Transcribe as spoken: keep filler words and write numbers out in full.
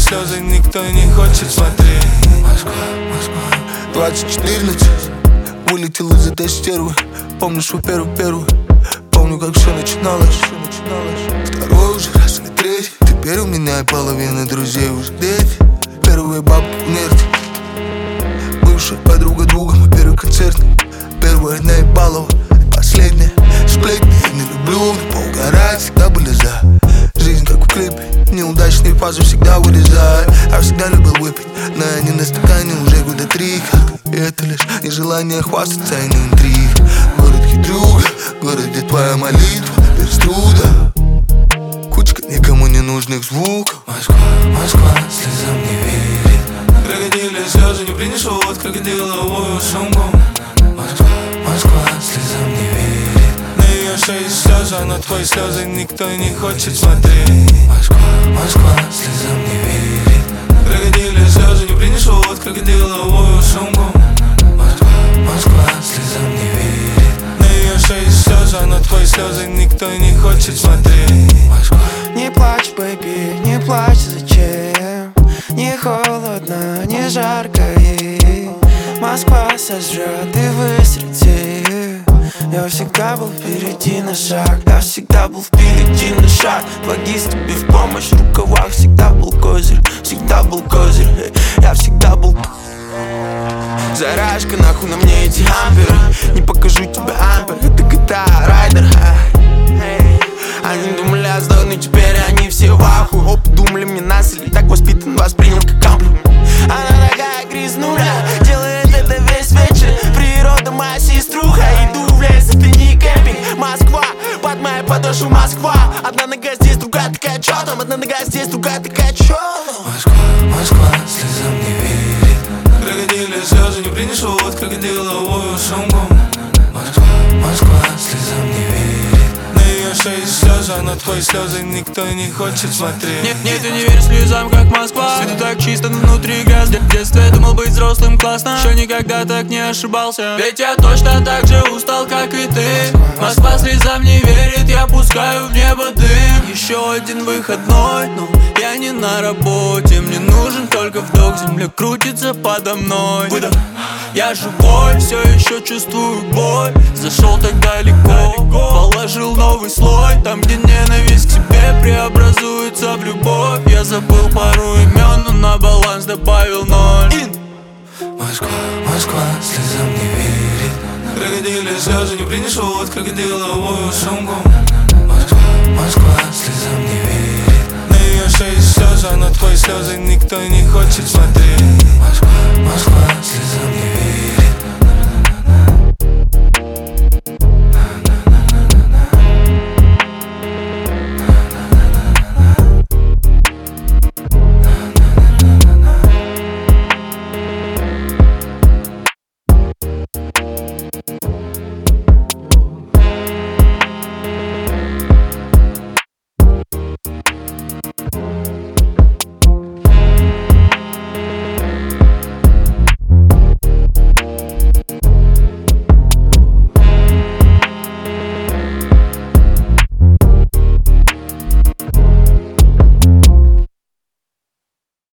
слезы никто не хочет смотреть. Москва, Москва. Двадцать четырнадцать. Вылетел из этой стервы. Помню свой первый-первый. Помню, как все начиналось. Второй уже раз или третий. Теперь у меня и половина друзей уже дети. Первая бабка смерти. Бывшая подруга друга. Мой первый концерт. Первая наебалова. Последняя сплетни. Я не люблю, но поугарать всегда были за. Жизнь как в клипе. Неудачные фазы всегда вырезаю. Я всегда любил выпить, но я не на стакане уже года три. И это лишь нежелание хвастаться и не интриг. Город хитрюга, город, где твоя молитва без труда. Кучка никому не нужных звуков. Москва, Москва, слезам не верит. Крокодили слезы не принесут крокодиловую сумку. Москва, Москва, слезам не верит. На ее шее слезы, а на твои слезы никто не хочет смотреть. Москва, Москва, слезам не верит. Крокодили слезы не принесут крокодиловую сумку. Москва, Москва, слезам не верит. На ее шее слезы, а на твои слезы никто не хочет смотреть. Москва. Не плачь, бэйби, не плачь, зачем? Не холодно, не жарко, и Москва сожрет и выстрелит. Я всегда был впереди на шаг. Я всегда был впереди на шаг. Логист тебе в помощь, в рукавах всегда был козырь. Всегда был козырь, я всегда был. Заряжка, нахуй на мне эти амперы. Не покажу тебе ампер, это джи ти эй Райдер. Они думали, я сдох, но теперь они все в ахуе. Оп, думали, мне нас или так воспитан, воспринял как комплимент. Она такая грязнуля, делает это весь вечер. Природа моя сеструха, иду в лес, это не кемпинг. Москва, под моей подошвой Москва. Одна нога здесь, другая такая, чё там? Одна нога здесь, другая такая, чё там? Москва, Москва, слезам не верит. Крокодили слезы не принесут крокодиловую сумку. Москва, Москва, слезам не верит. На ее шее слезы, а на твои слезы никто не хочет смотреть. Нет, нет, я не верю слезам, как Москва. Все так чисто, но внутри газ. В детстве я думал быть взрослым классно. Еще никогда так не ошибался. Ведь я точно так же устал, как и ты. Москва слезам не верит, я пускаю в небо дым. Еще один выходной, но я не на работе. Мне нужен только вдох, земля крутится подо мной. Выдох. Я живой, все еще чувствую боль. Зашел так далеко, положил новый слой. Там, где ненависть к себе преобразуется в любовь. Я забыл пару имен, но на баланс добавил ноль. Москва, Москва, слезам не верит. Крокодили слезы не принесут крокодиловую сумку. Москва, Москва, слезам не верит. На ее шее слезы, а на твои слезы никто не хочет смотреть.